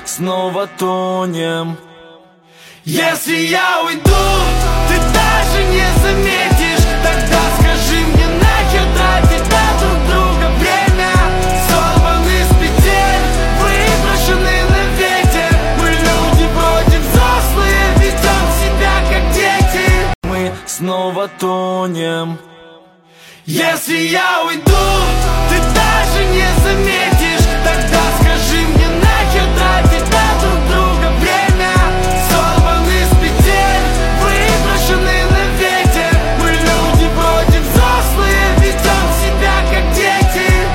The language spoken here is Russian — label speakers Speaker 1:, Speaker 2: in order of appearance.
Speaker 1: снова тонем. Если я уйду, ты даже не заметишь. Тогда скажи мне, нахер тратить на друг друга время. Сорваны с петель, выброшены на ветер. Мы люди вроде взрослые, ведем себя как дети. Мы снова тонем. Если я уйду, ты даже не заметишь. Тогда скажи мне, нахер тратить на